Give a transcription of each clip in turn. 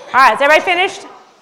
All right, is everybody finished?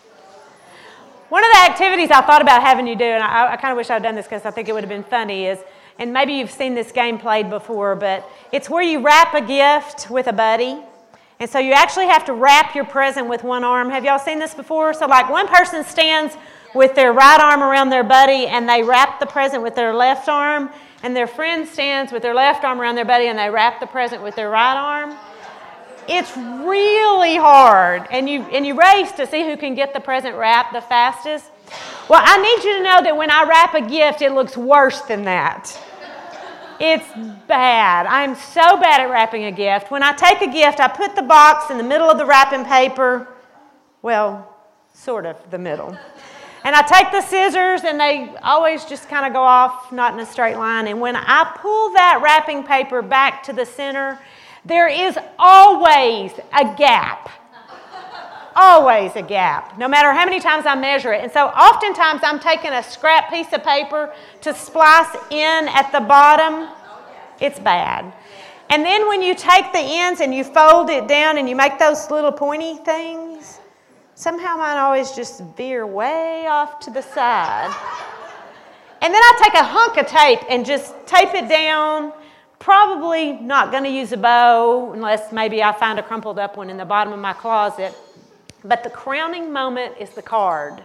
One of the activities I thought about having you do, and I kind of wish I'd done this because I think it would have been funny, is, and maybe you've seen this game played before, but it's where you wrap a gift with a buddy. And so you actually have to wrap your present with one arm. Have y'all seen this before? So like one person stands with their right arm around their buddy and they wrap the present with their left arm, and their friend stands with their left arm around their buddy and they wrap the present with their right arm. It's really hard, and you race to see who can get the present wrapped the fastest. Well, I need you to know that when I wrap a gift, it looks worse than that. It's bad. I'm so bad at wrapping a gift. When I take a gift, I put the box in the middle of the wrapping paper. Well, sort of the middle. And I take the scissors, and they always just kind of go off, not in a straight line. And when I pull that wrapping paper back to the center, there is always a gap. Always a gap, no matter how many times I measure it. And so oftentimes I'm taking a scrap piece of paper to splice in at the bottom. It's bad. And then when you take the ends and you fold it down and you make those little pointy things, somehow mine always just veer way off to the side. And then I take a hunk of tape and just tape it down. Probably not going to use a bow unless maybe I find a crumpled up one in the bottom of my closet. But the crowning moment is the card.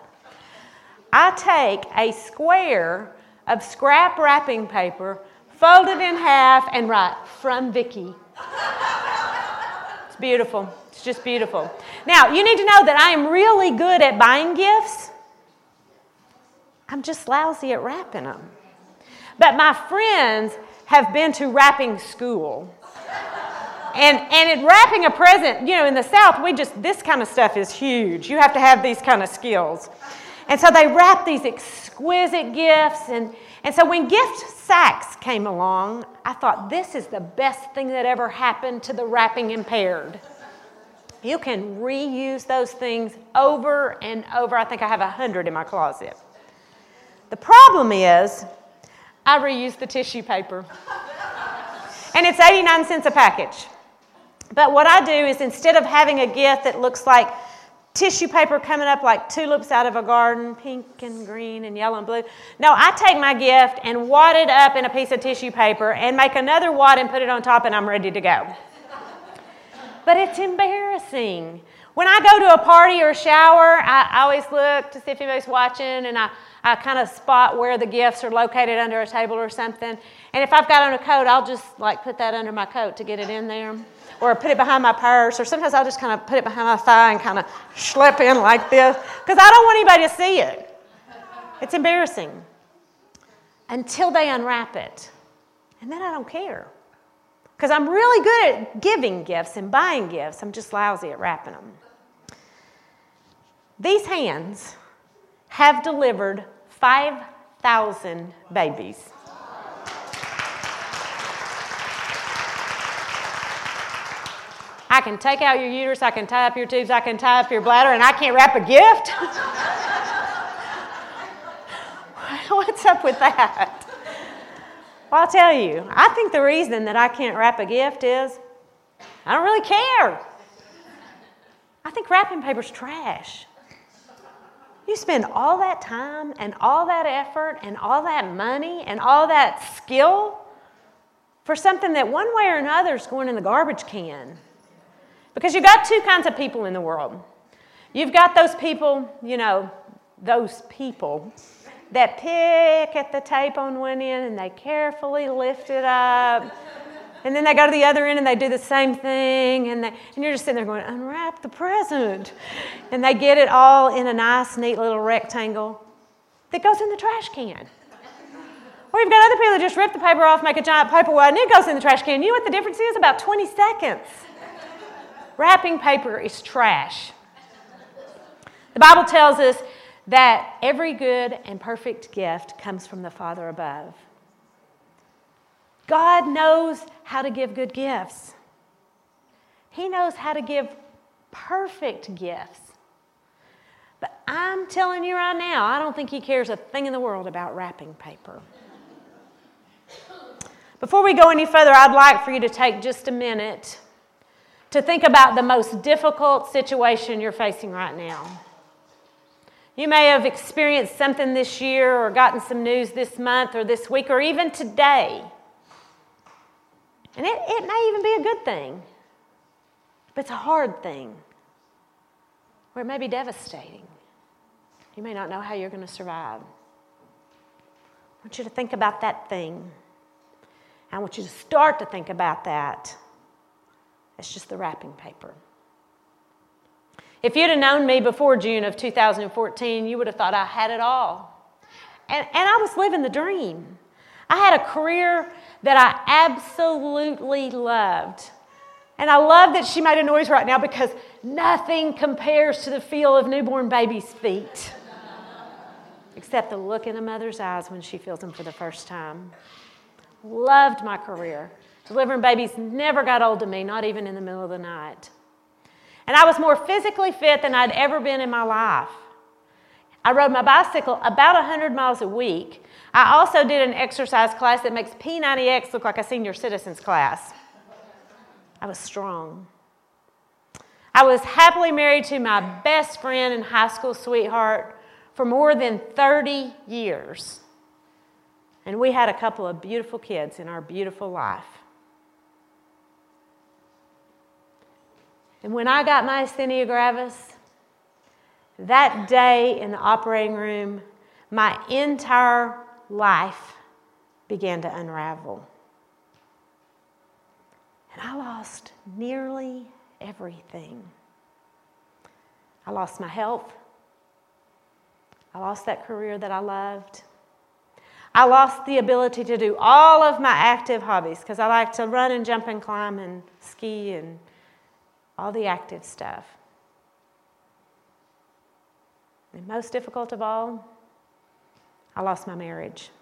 I take a square of scrap wrapping paper, fold it in half, and write, "From Vicki." It's beautiful. It's just beautiful. Now, you need to know that I am really good at buying gifts. I'm just lousy at wrapping them. But my friends have been to wrapping school. And in wrapping a present, in the South, this kind of stuff is huge. You have to have these kind of skills. And so they wrap these exquisite gifts. And so when gift sacks came along, I thought, this is the best thing that ever happened to the wrapping impaired. You can reuse those things over and over. I think I have 100 in my closet. The problem is, I reuse the tissue paper. And it's 89 cents a package. But what I do is, instead of having a gift that looks like tissue paper coming up like tulips out of a garden, pink and green and yellow and blue, no, I take my gift and wad it up in a piece of tissue paper and make another wad and put it on top, and I'm ready to go. But it's embarrassing. When I go to a party or a shower, I always look to see if anybody's watching, and I kind of spot where the gifts are located under a table or something. And if I've got on a coat, I'll just put that under my coat to get it in there. Or put it behind my purse. Or sometimes I'll just kind of put it behind my thigh and kind of schlep in like this. Because I don't want anybody to see it. It's embarrassing. Until they unwrap it. And then I don't care. Because I'm really good at giving gifts and buying gifts. I'm just lousy at wrapping them. These hands have delivered 5,000 babies. I can take out your uterus, I can tie up your tubes, I can tie up your bladder, and I can't wrap a gift? What's up with that? Well, I'll tell you, I think the reason that I can't wrap a gift is I don't really care. I think wrapping paper's trash. You spend all that time and all that effort and all that money and all that skill for something that one way or another is going in the garbage can. Because you've got two kinds of people in the world. You've got those people, that pick at the tape on one end and they carefully lift it up. And then they go to the other end and they do the same thing. And you're just sitting there going, unwrap the present. And they get it all in a nice, neat little rectangle that goes in the trash can. Or you've got other people that just rip the paper off, make a giant paper wad, and it goes in the trash can. You know what the difference is? About 20 seconds. Wrapping paper is trash. The Bible tells us that every good and perfect gift comes from the Father above. God knows how to give good gifts. He knows how to give perfect gifts. But I'm telling you right now, I don't think He cares a thing in the world about wrapping paper. Before we go any further, I'd like for you to take just a minute to think about the most difficult situation you're facing right now. You may have experienced something this year or gotten some news this month or this week or even today. And it may even be a good thing, but it's a hard thing, or it may be devastating. You may not know how you're going to survive. I want you to think about that thing. I want you to start to think about that. It's just the wrapping paper. If you'd have known me before June of 2014, you would have thought I had it all. And I was living the dream. I had a career that I absolutely loved. And I love that she made a noise right now because nothing compares to the feel of newborn baby's feet. Except the look in a mother's eyes when she feels them for the first time. Loved my career. Delivering babies never got old to me, not even in the middle of the night. And I was more physically fit than I'd ever been in my life. I rode my bicycle about 100 miles a week. I also did an exercise class that makes P90X look like a senior citizens class. I was strong. I was happily married to my best friend and high school sweetheart for more than 30 years. And we had a couple of beautiful kids in our beautiful life. And when I got myasthenia gravis, that day in the operating room, my entire life began to unravel. And I lost nearly everything. I lost my health. I lost that career that I loved. I lost the ability to do all of my active hobbies because I like to run and jump and climb and ski and all the active stuff. And most difficult of all, I lost my marriage.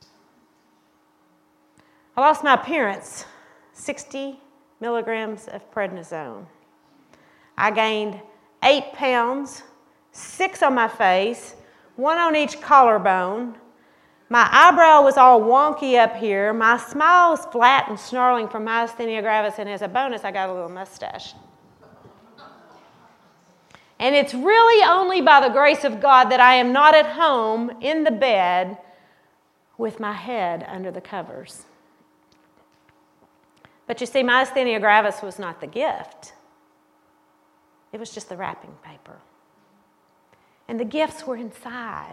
I lost my appearance, 60 milligrams of prednisone. I gained 8 pounds, 6 on my face, 1 on each collarbone. My eyebrow was all wonky up here. My smile was flat and snarling from myasthenia gravis, and as a bonus, I got a little mustache. And it's really only by the grace of God that I am not at home in the bed with my head under the covers. But you see, myasthenia gravis was not the gift. It was just the wrapping paper. And the gifts were inside.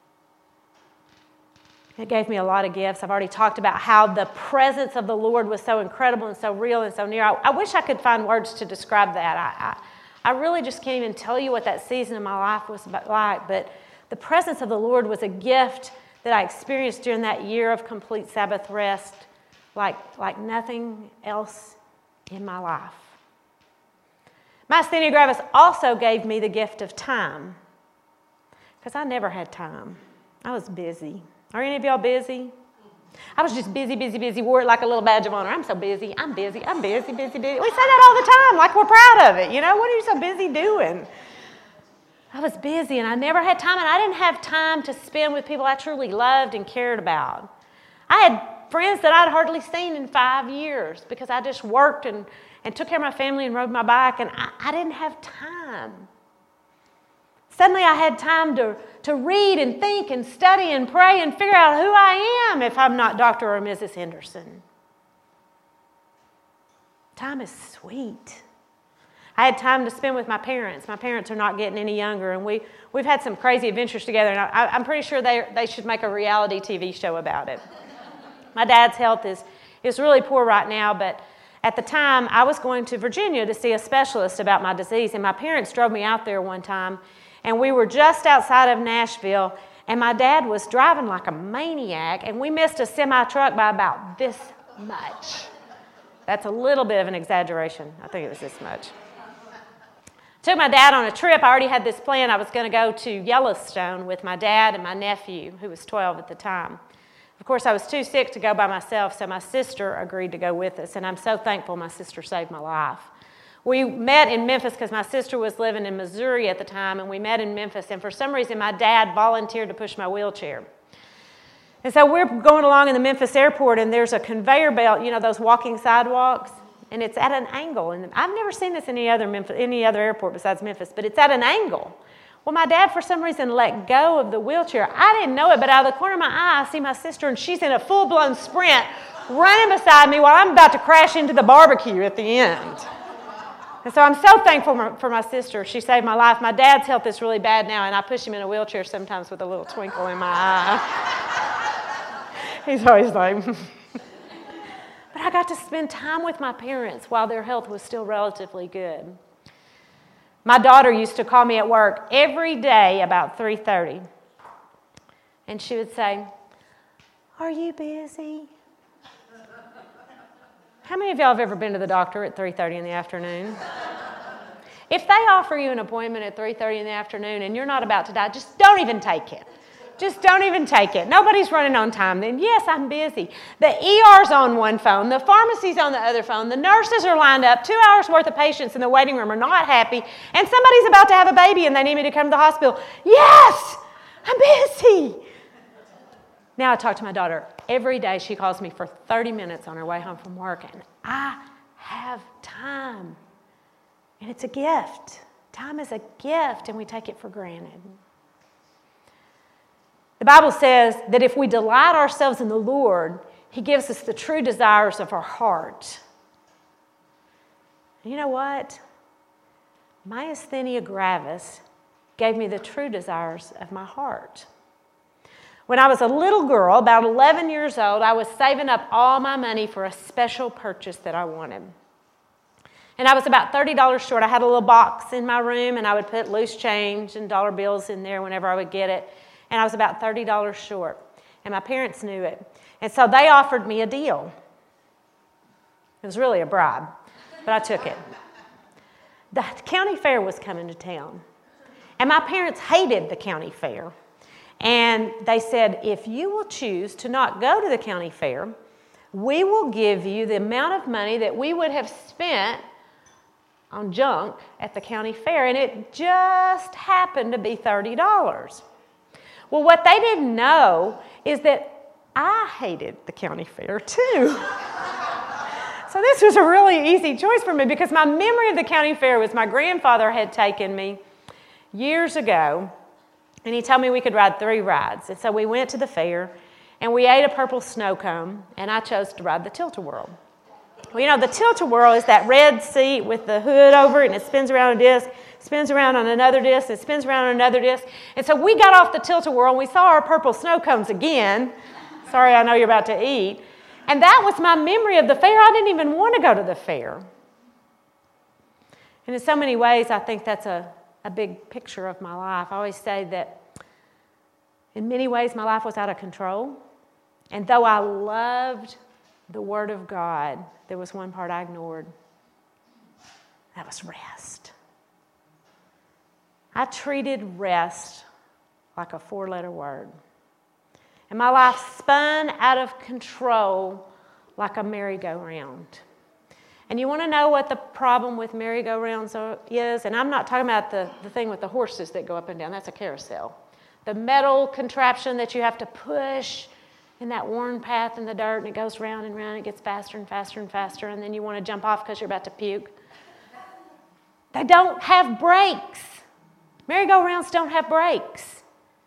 It gave me a lot of gifts. I've already talked about how the presence of the Lord was so incredible and so real and so near. I wish I could find words to describe that. I really just can't even tell you what that season of my life was like, but the presence of the Lord was a gift that I experienced during that year of complete Sabbath rest like nothing else in my life. Myasthenia gravis also gave me the gift of time because I never had time. I was busy. Are any of y'all busy? I was just busy, wore it like a little badge of honor. I'm so busy, I'm busy. We say that all the time, like we're proud of it. You know, what are you so busy doing? I was busy and I never had time, and I didn't have time to spend with people I truly loved and cared about. I had friends that I'd hardly seen in 5 years because I just worked and took care of my family and rode my bike, and I didn't have time. Suddenly I had time to read and think and study and pray and figure out who I am if I'm not Dr. or Mrs. Henderson. Time is sweet. I had time to spend with my parents. My parents are not getting any younger, and we've had some crazy adventures together, and I'm pretty sure they should make a reality TV show about it. My dad's health is really poor right now, but at the time I was going to Virginia to see a specialist about my disease, and my parents drove me out there one time. And we were just outside of Nashville, and my dad was driving like a maniac, and we missed a semi-truck by about this much. That's a little bit of an exaggeration. I think it was this much. Took my dad on a trip. I already had this plan. I was going to go to Yellowstone with my dad and my nephew, who was 12 at the time. Of course, I was too sick to go by myself, so my sister agreed to go with us, and I'm so thankful my sister saved my life. We met in Memphis because my sister was living in Missouri at the time, and we met in Memphis, and for some reason my dad volunteered to push my wheelchair. And so we're going along in the Memphis airport, and there's a conveyor belt, you know, those walking sidewalks. and it's at an angle. And I've never seen this in any other airport besides Memphis, but it's at an angle. Well, my dad, for some reason, let go of the wheelchair. I didn't know it, but out of the corner of my eye, I see my sister, and she's in a full-blown sprint running beside me while I'm about to crash into the barbecue at the end. And so I'm so thankful for my sister. She saved my life. My dad's health is really bad now, and I push him in a wheelchair sometimes with a little twinkle in my eye. He's always like... But I got to spend time with my parents while their health was still relatively good. My daughter used to call me at work every day about 3:30. And she would say, "Are you busy?" How many of y'all have ever been to the doctor at 3:30 in the afternoon? If they offer you an appointment at 3:30 in the afternoon and you're not about to die, just don't even take it. Just don't even take it. Nobody's running on time then. Yes, I'm busy. The ER's on one phone. The pharmacy's on the other phone. The nurses are lined up. 2 hours worth of patients in the waiting room are not happy. And somebody's about to have a baby and they need me to come to the hospital. Yes, I'm busy. Now I talk to my daughter. Every day she calls me for 30 minutes on her way home from work. And I have time. And it's a gift. Time is a gift and we take it for granted. The Bible says that if we delight ourselves in the Lord, He gives us the true desires of our heart. And you know what? Myasthenia gravis gave me the true desires of my heart. When I was a little girl, about 11 years old, I was saving up all my money for a special purchase that I wanted. And I was about $30 short. I had a little box in my room, and I would put loose change and dollar bills in there whenever I would get it. And I was about $30 short. And my parents knew it. And so they offered me a deal. It was really a bribe, but I took it. The county fair was coming to town. And my parents hated the county fair. And they said, if you will choose to not go to the county fair, we will give you the amount of money that we would have spent on junk at the county fair. And it just happened to be $30. Well, what they didn't know is that I hated the county fair too. So this was a really easy choice for me because my memory of the county fair was my grandfather had taken me years ago, and he told me we could ride 3 rides. And so we went to the fair, and we ate a purple snow cone, and I chose to ride the Tilt-A-Whirl. Well, you know, the Tilt-A-Whirl is that red seat with the hood over it, and it spins around a disc, spins around on another disc, it spins around on another disc. And so we got off the Tilt-A-Whirl, and we saw our purple snow cones again. Sorry, I know you're about to eat. And that was my memory of the fair. I didn't even want to go to the fair. And in so many ways, I think that's a big picture of my life. I always say that in many ways, my life was out of control. And though I loved the Word of God, there was one part I ignored. That was rest. I treated rest like a 4-letter word. And my life spun out of control like a merry-go-round. And you want to know what the problem with merry-go-rounds is? And I'm not talking about the thing with the horses that go up and down. That's a carousel. The metal contraption that you have to push in that worn path in the dirt, and it goes round and round, it gets faster and faster and faster, and then you want to jump off because you're about to puke. They don't have brakes. Merry-go-rounds don't have brakes.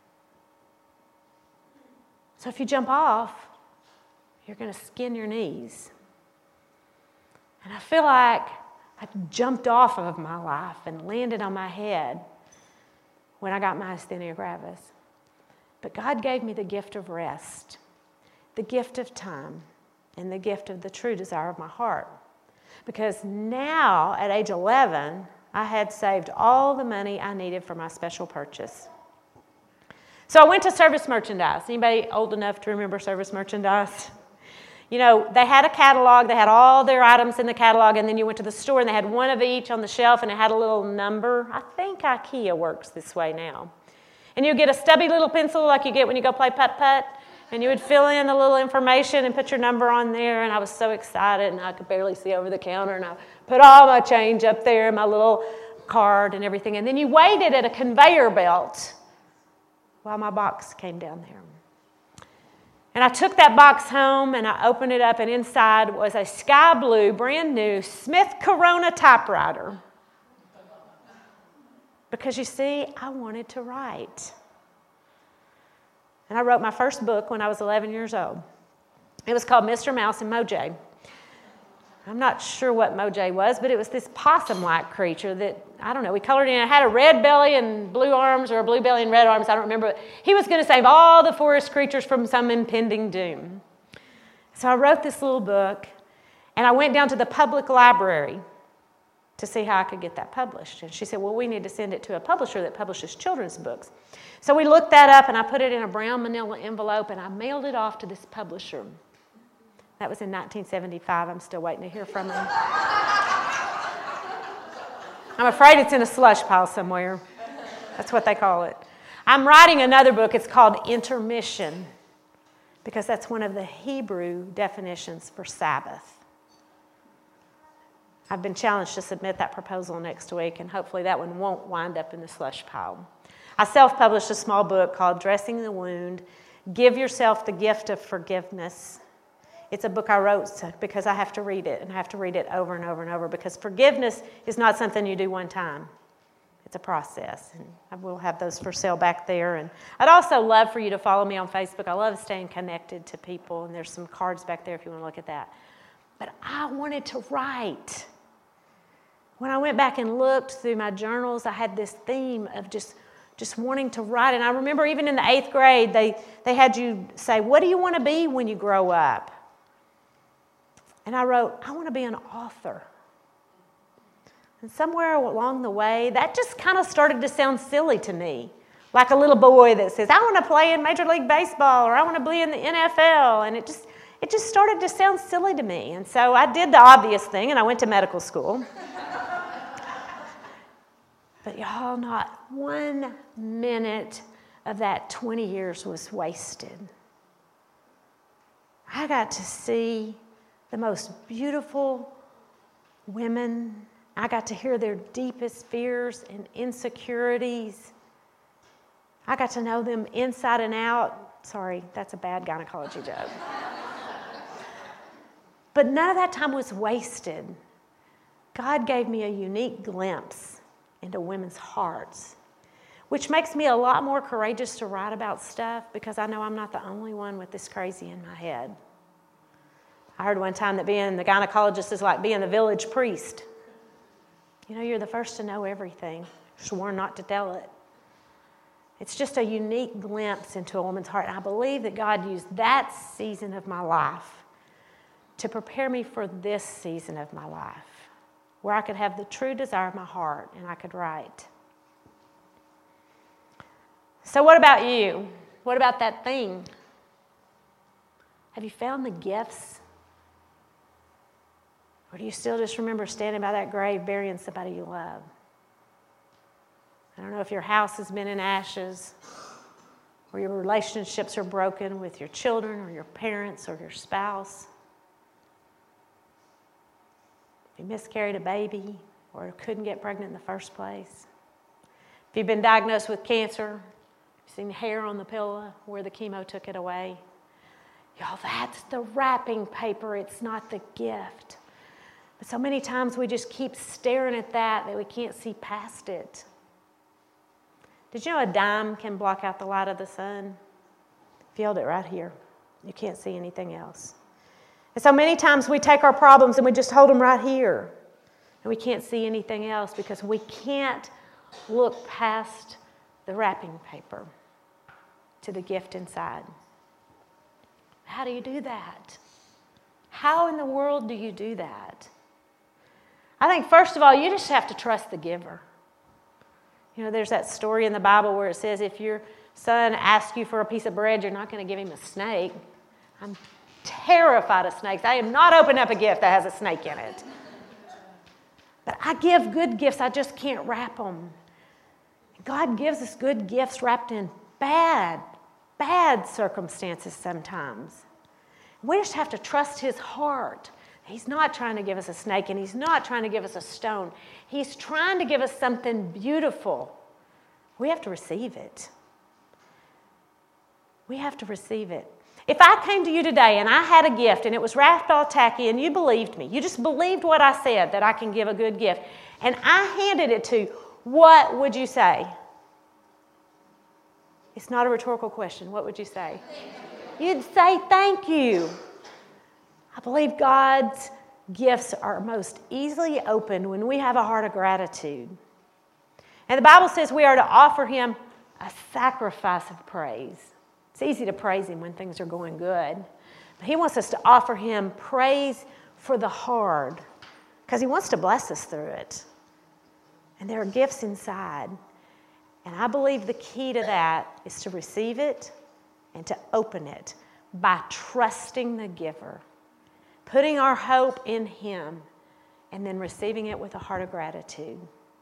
So if you jump off, you're going to skin your knees. And I feel like I jumped off of my life and landed on my head when I got myasthenia gravis. But God gave me the gift of rest, the gift of time, and the gift of the true desire of my heart. Because now, at age 11, I had saved all the money I needed for my special purchase. So I went to Service Merchandise. Anybody old enough to remember Service Merchandise? You know, they had a catalog. They had all their items in the catalog, and then you went to the store, and they had one of each on the shelf, and it had a little number. I think IKEA works this way now. And you get a stubby little pencil like you get when you go play putt-putt, and you would fill in the little information and put your number on there, and I was so excited, and I could barely see over the counter, and I put all my change up there, my little card and everything, and then you waited at a conveyor belt while my box came down there. And I took that box home and I opened it up, and inside was a sky blue, brand new Smith Corona typewriter. Because you see, I wanted to write. And I wrote my first book when I was 11 years old. It was called Mr. Mouse and Mojay. I'm not sure what Mojay was, but it was this possum-like creature that, I don't know, we colored in. It had a red belly and blue arms, or a blue belly and red arms, I don't remember. But he was going to save all the forest creatures from some impending doom. So I wrote this little book, and I went down to the public library to see how I could get that published. And she said, well, we need to send it to a publisher that publishes children's books. So we looked that up, and I put it in a brown manila envelope, and I mailed it off to this publisher. That was in 1975. I'm still waiting to hear from him. I'm afraid it's in a slush pile somewhere. That's what they call it. I'm writing another book. It's called Intermission, because that's one of the Hebrew definitions for Sabbath. I've been challenged to submit that proposal next week, and hopefully that one won't wind up in the slush pile. I self-published a small book called Dressing the Wound, Give Yourself the Gift of Forgiveness. It's a book I wrote because I have to read it, and I have to read it over and over and over, because forgiveness is not something you do one time. It's a process, and I will have those for sale back there. And I'd also love for you to follow me on Facebook. I love staying connected to people, and there's some cards back there if you want to look at that. But I wanted to write. When I went back and looked through my journals, I had this theme of just wanting to write. And I remember even in the 8th grade, they had you say, what do you want to be when you grow up? And I wrote, I want to be an author. And somewhere along the way, that just kind of started to sound silly to me. Like a little boy that says, I want to play in Major League Baseball, or I want to be in the NFL. And it just started to sound silly to me. And so I did the obvious thing, and I went to medical school. But y'all, not 1 minute of that 20 years was wasted. I got to see the most beautiful women. I got to hear their deepest fears and insecurities. I got to know them inside and out. Sorry, that's a bad gynecology joke. But none of that time was wasted. God gave me a unique glimpse into women's hearts, which makes me a lot more courageous to write about stuff, because I know I'm not the only one with this crazy in my head. I heard one time that being the gynecologist is like being the village priest. You know, you're the first to know everything, sworn not to tell it. It's just a unique glimpse into a woman's heart. And I believe that God used that season of my life to prepare me for this season of my life, where I could have the true desire of my heart and I could write. So what about you? What about that thing? Have you found the gifts? Or do you still just remember standing by that grave burying somebody you love? I don't know if your house has been in ashes, or your relationships are broken with your children or your parents or your spouse. If you miscarried a baby or couldn't get pregnant in the first place. If you've been diagnosed with cancer, you've seen hair on the pillow where the chemo took it away. Y'all, that's the wrapping paper. It's not the gift. But so many times we just keep staring at that we can't see past it. Did you know a dime can block out the light of the sun? Feel it right here. You can't see anything else. And so many times we take our problems and we just hold them right here. And we can't see anything else because we can't look past the wrapping paper to the gift inside. How do you do that? How in the world do you do that? I think, first of all, you just have to trust the giver. You know, there's that story in the Bible where it says if your son asks you for a piece of bread, you're not going to give him a snake. I'm terrified of snakes. I am not opening up a gift that has a snake in it. But I give good gifts. I just can't wrap them. God gives us good gifts wrapped in bad circumstances sometimes. We just have to trust his heart. He's not trying to give us a snake, and he's not trying to give us a stone. He's trying to give us something beautiful. We have to receive it. We have to receive it. If I came to you today and I had a gift and it was wrapped all tacky and you believed me, you just believed what I said, that I can give a good gift, and I handed it to you, what would you say? It's not a rhetorical question. What would you say? You'd say thank you. I believe God's gifts are most easily opened when we have a heart of gratitude. And the Bible says we are to offer Him a sacrifice of praise. It's easy to praise Him when things are going good. But He wants us to offer Him praise for the hard, because He wants to bless us through it. And there are gifts inside. And I believe the key to that is to receive it and to open it by trusting the giver, putting our hope in Him, and then receiving it with a heart of gratitude.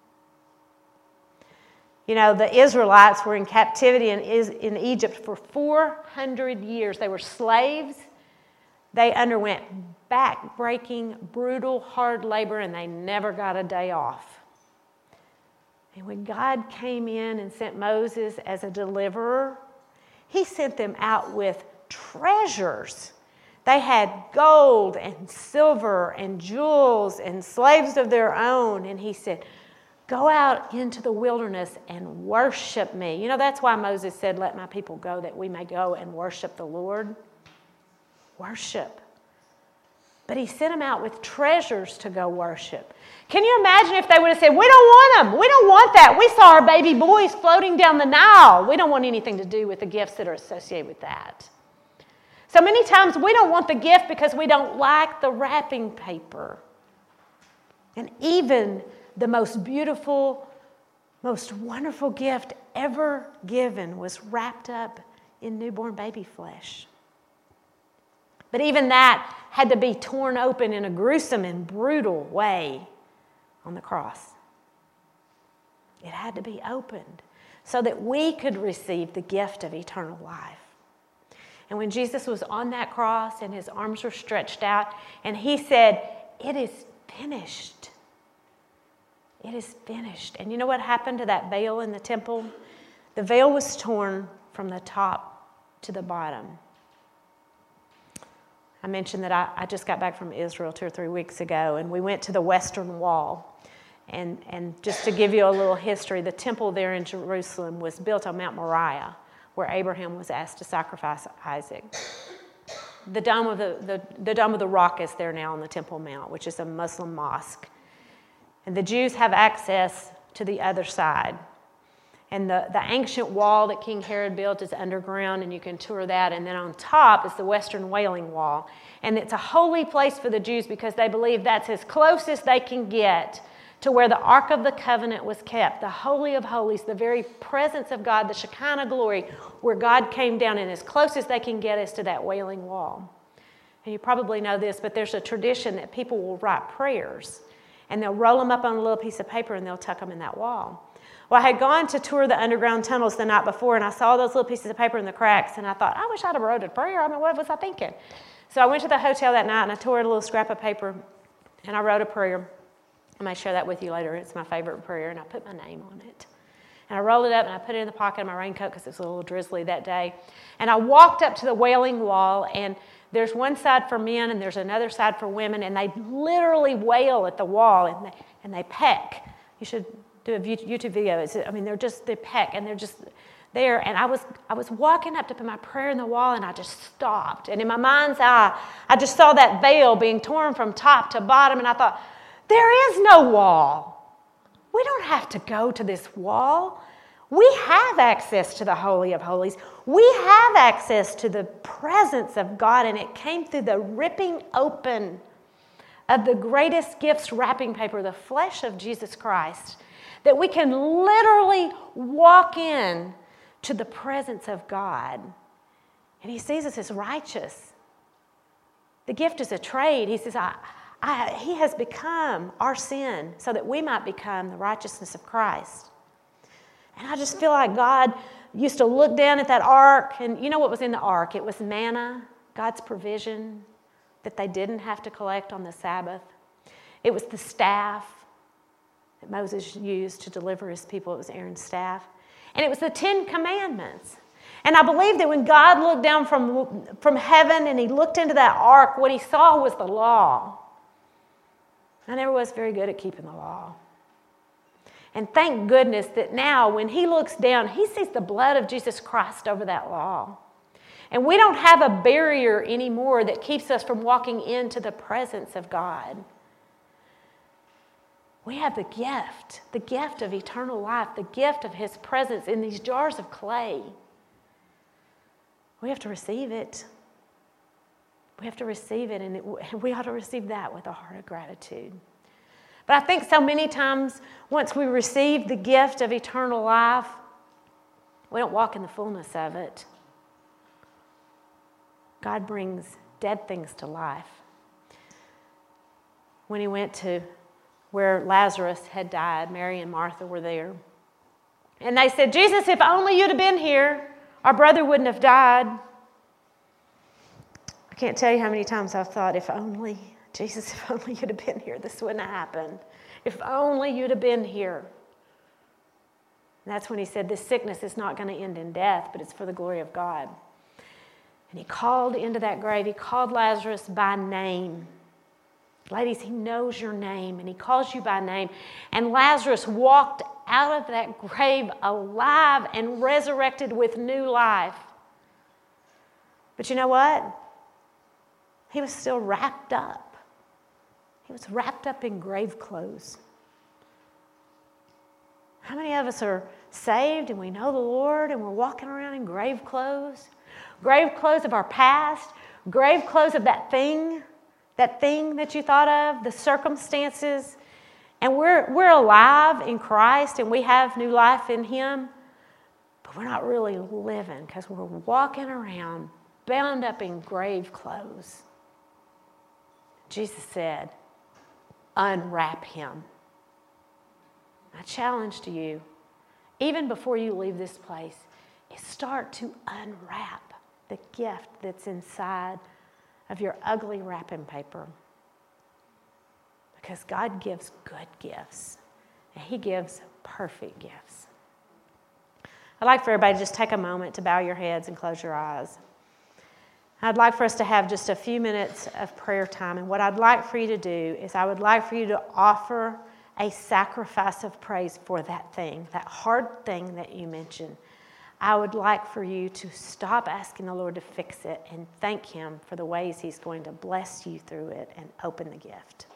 You know, the Israelites were in captivity in Egypt for 400 years. They were slaves. They underwent back-breaking, brutal, hard labor, and they never got a day off. And when God came in and sent Moses as a deliverer, He sent them out with treasures. They had gold and silver and jewels and slaves of their own. And He said, go out into the wilderness and worship me. You know, that's why Moses said, let my people go, that we may go and worship the Lord. Worship. But He sent them out with treasures to go worship. Can you imagine if they would have said, we don't want them. We don't want that. We saw our baby boys floating down the Nile. We don't want anything to do with the gifts that are associated with that. So many times we don't want the gift because we don't like the wrapping paper. And even the most beautiful, most wonderful gift ever given was wrapped up in newborn baby flesh. But even that had to be torn open in a gruesome and brutal way on the cross. It had to be opened so that we could receive the gift of eternal life. And when Jesus was on that cross and His arms were stretched out and He said, it is finished. It is finished. And you know what happened to that veil in the temple? The veil was torn from the top to the bottom. I mentioned that I just got back from Israel 2 or 3 weeks ago, and we went to the Western Wall. And just to give you a little history, the temple there in Jerusalem was built on Mount Moriah, where Abraham was asked to sacrifice Isaac. The Dome of the Rock is there now on the Temple Mount, which is a Muslim mosque. And the Jews have access to the other side. And the ancient wall that King Herod built is underground, and you can tour that. And then on top is the Western Wailing Wall. And it's a holy place for the Jews because they believe that's as close as they can get to where the Ark of the Covenant was kept, the Holy of Holies, the very presence of God, the Shekinah glory, where God came down, and as close as they can get is to that Wailing Wall. And you probably know this, but there's a tradition that people will write prayers, and they'll roll them up on a little piece of paper, and they'll tuck them in that wall. Well, I had gone to tour the underground tunnels the night before, and I saw those little pieces of paper in the cracks, and I thought, I wish I'd have wrote a prayer. I mean, what was I thinking? So I went to the hotel that night, and I tore a little scrap of paper, and I wrote a prayer. I may share that with you later. It's my favorite prayer, and I put my name on it. And I rolled it up, and I put it in the pocket of my raincoat because it was a little drizzly that day. And I walked up to the Wailing Wall, and there's one side for men, and there's another side for women, and they literally wail at the wall, and they peck. You should do a YouTube video. They peck, and they're just there. And I was walking up to put my prayer in the wall, and I just stopped. And in my mind's eye, I just saw that veil being torn from top to bottom, and I thought, there is no wall. We don't have to go to this wall. We have access to the Holy of Holies. We have access to the presence of God, and it came through the ripping open of the greatest gifts wrapping paper, the flesh of Jesus Christ, that we can literally walk in to the presence of God. And He sees us as righteous. The gift is a trade. He says, He has become our sin so that we might become the righteousness of Christ. And I just feel like God used to look down at that ark, and you know what was in the ark? It was manna, God's provision that they didn't have to collect on the Sabbath. It was the staff that Moses used to deliver his people. It was Aaron's staff. And it was the 10 Commandments. And I believe that when God looked down from heaven and he looked into that ark, what he saw was the law. I never was very good at keeping the law. And thank goodness that now when he looks down, he sees the blood of Jesus Christ over that law. And we don't have a barrier anymore that keeps us from walking into the presence of God. We have the gift of eternal life, the gift of his presence in these jars of clay. We have to receive it. We have to receive it, and we ought to receive that with a heart of gratitude. But I think so many times, once we receive the gift of eternal life, we don't walk in the fullness of it. God brings dead things to life. When he went to where Lazarus had died, Mary and Martha were there. And they said, Jesus, if only you'd have been here, our brother wouldn't have died. I can't tell you how many times I've thought, if only, Jesus, if only you'd have been here, this wouldn't have happened. If only you'd have been here. And that's when he said, this sickness is not going to end in death, but it's for the glory of God. And he called into that grave, he called Lazarus by name. Ladies, he knows your name, and he calls you by name. And Lazarus walked out of that grave alive and resurrected with new life. But you know what? He was still wrapped up. He was wrapped up in grave clothes. How many of us are saved and we know the Lord and we're walking around in grave clothes? Grave clothes of our past, grave clothes of that thing that you thought of, the circumstances. And we're alive in Christ and we have new life in him, but we're not really living because we're walking around bound up in grave clothes. Jesus said, unwrap him. My challenge to you, even before you leave this place, is start to unwrap the gift that's inside of your ugly wrapping paper. Because God gives good gifts, and he gives perfect gifts. I'd like for everybody to just take a moment to bow your heads and close your eyes. I'd like for us to have just a few minutes of prayer time, and what I'd like for you to do is I would like for you to offer a sacrifice of praise for that thing, that hard thing that you mentioned. I would like for you to stop asking the Lord to fix it and thank him for the ways he's going to bless you through it and open the gift.